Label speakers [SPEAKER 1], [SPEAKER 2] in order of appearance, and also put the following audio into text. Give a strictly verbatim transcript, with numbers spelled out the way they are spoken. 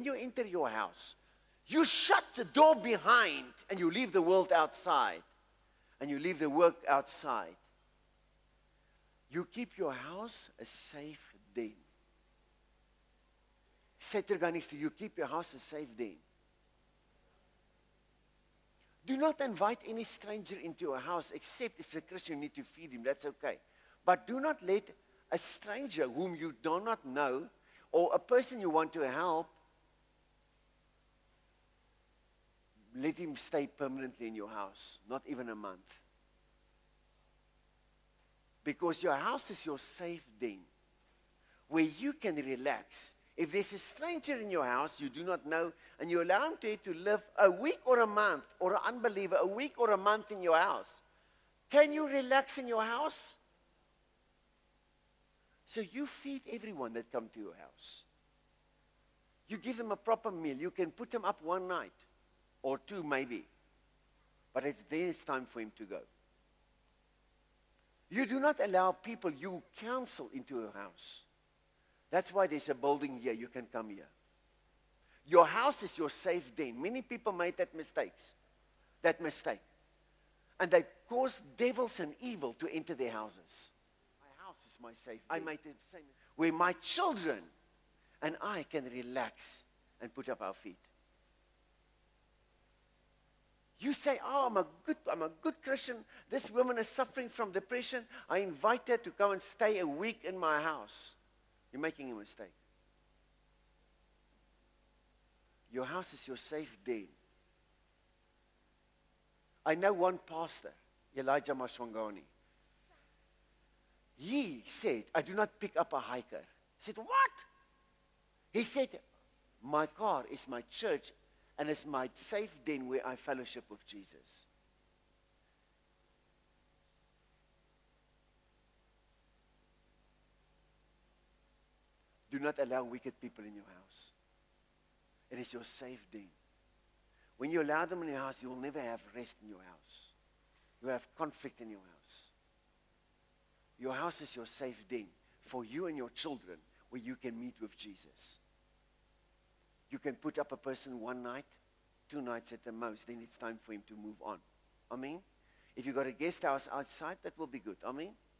[SPEAKER 1] when you enter your house, you shut the door behind and you leave the world outside. And you leave the work outside. You keep your house a safe den. Say to God, you keep your house a safe den. Do not invite any stranger into your house, except if the Christian, you need to feed him. That's okay. But do not let a stranger whom you do not know, or a person you want to help, let him stay permanently in your house, not even a month. Because your house is your safe den, where you can relax. If there's a stranger in your house you do not know, and you allow him to, to live a week or a month, or an unbeliever, a week or a month in your house, can you relax in your house? So you feed everyone that come to your house. You give them a proper meal. You can put them up one night, or two maybe. But it's then it's time for him to go. You do not allow people you counsel into your house. That's why there's a building here. You can come here. Your house is your safe den. Many people made that mistakes, that mistake. And they cause devils and evil to enter their houses. My house is my safe den. I made the same. Where my children and I can relax and put up our feet. You say, oh, I'm a good, I'm a good Christian. This woman is suffering from depression. I invite her to come and stay a week in my house. You're making a mistake. Your house is your safe den. I know one pastor, Elijah Maswangani. He said, I do not pick up a hiker. I said, what? He said, my car is my church and it's my safe den where I fellowship with Jesus. Do not allow wicked people in your house. It is your safe den. When you allow them in your house, you will never have rest in your house. You have conflict in your house. Your house is your safe den for you and your children where you can meet with Jesus. You can put up a person one night, two nights at the most, then it's time for him to move on. Amen? If you've got a guest house outside, that will be good. Amen?